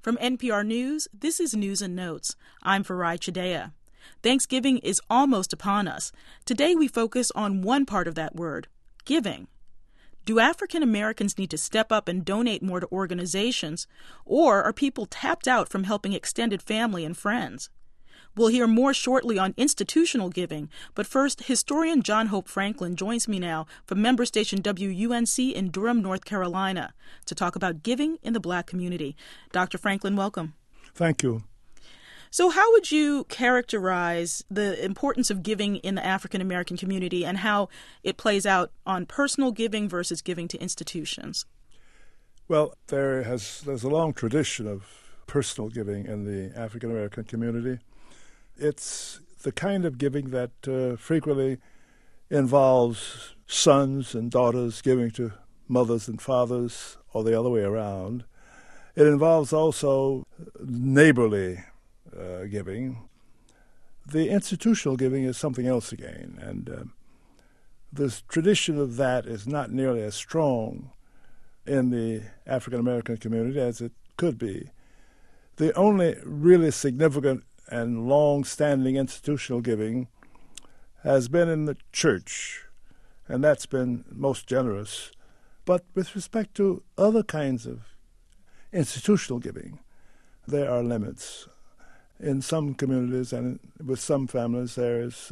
From NPR News, this is News and Notes. I'm Farai Chideya. Thanksgiving is almost upon us. Today we focus on one part of that word, giving. Do African Americans need to step up and donate more to organizations, or are people tapped out from helping extended family and friends? We'll hear more shortly on institutional giving, but first, historian John Hope Franklin joins me now from member station WUNC in Durham, North Carolina, to talk about giving in the Black community. Dr. Franklin, welcome. Thank you. So how would you characterize the importance of giving in the African American community and how it plays out on personal giving versus giving to institutions? Well, there's a long tradition of personal giving in the African American community. It's the kind of giving that frequently involves sons and daughters giving to mothers and fathers, or the other way around. It involves also neighborly giving. The institutional giving is something else again, and this tradition of that is not nearly as strong in the African American community as it could be. The only really significant and long-standing institutional giving has been in the church, and that's been most generous. But with respect to other kinds of institutional giving, there are limits. In some communities and with some families, there is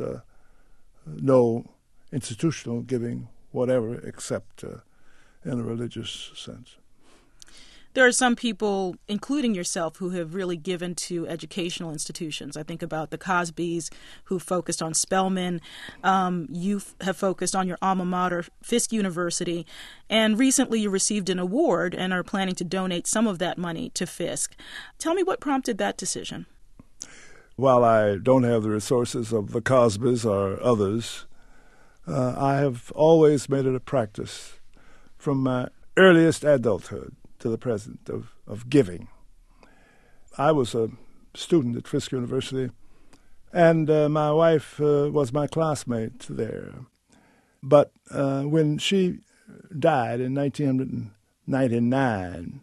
no institutional giving whatever except in a religious sense. There are some people, including yourself, who have really given to educational institutions. I think about the Cosbys, who focused on Spelman. You have focused on your alma mater, Fisk University. And recently you received an award and are planning to donate some of that money to Fisk. Tell me what prompted that decision. While I don't have the resources of the Cosbys or others, I have always made it a practice from my earliest adulthood to the present of giving. I was a student at Fisk University, and my wife was my classmate there. But when she died in 1999,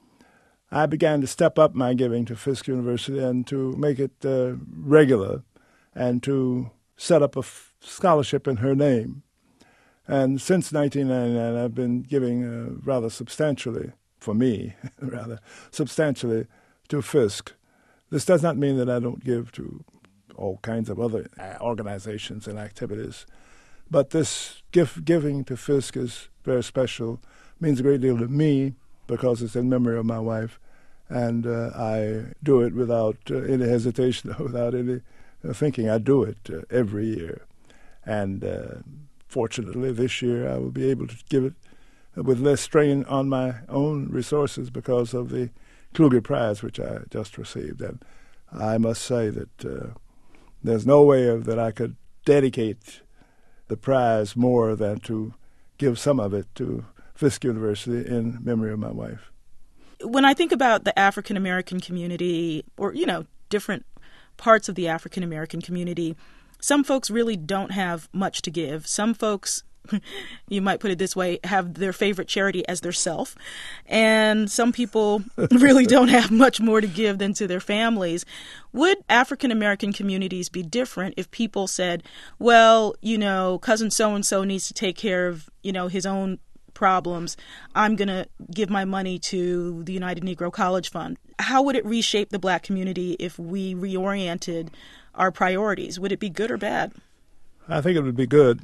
I began to step up my giving to Fisk University and to make it regular and to set up a scholarship in her name. And since 1999, I've been giving rather substantially, for me, rather substantially, to Fisk. This does not mean that I don't give to all kinds of other organizations and activities, but this giving to Fisk is very special, means a great deal to me because it's in memory of my wife, and I do it without any hesitation, without any thinking. I do it every year, and fortunately this year I will be able to give it with less strain on my own resources because of the Kluge Prize, which I just received. And I must say that there's no way that I could dedicate the prize more than to give some of it to Fisk University in memory of my wife. When I think about the African American community, or, different parts of the African American community, some folks really don't have much to give. Some folks, you might put it this way, have their favorite charity as their self. And some people really don't have much more to give than to their families. Would African American communities be different if people said, well, cousin so-and-so needs to take care of, his own problems. I'm going to give my money to the United Negro College Fund. How would it reshape the Black community if we reoriented our priorities? Would it be good or bad? I think it would be good.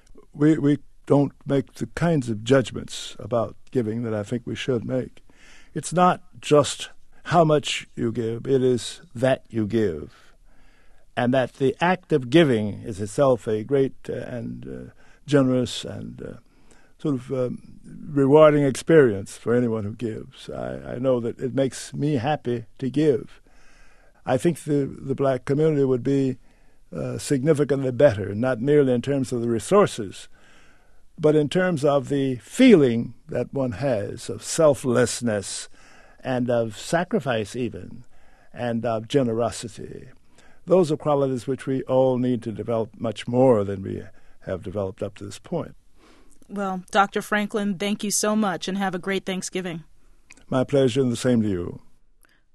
We don't make the kinds of judgments about giving that I think we should make. It's not just how much you give, it is that you give. And that the act of giving is itself a great and generous and sort of rewarding experience for anyone who gives. I know that it makes me happy to give. I think the Black community would be significantly better, not merely in terms of the resources, but in terms of the feeling that one has of selflessness and of sacrifice even, and of generosity. Those are qualities which we all need to develop much more than we have developed up to this point. Well, Dr. Franklin, thank you so much and have a great Thanksgiving. My pleasure, and the same to you.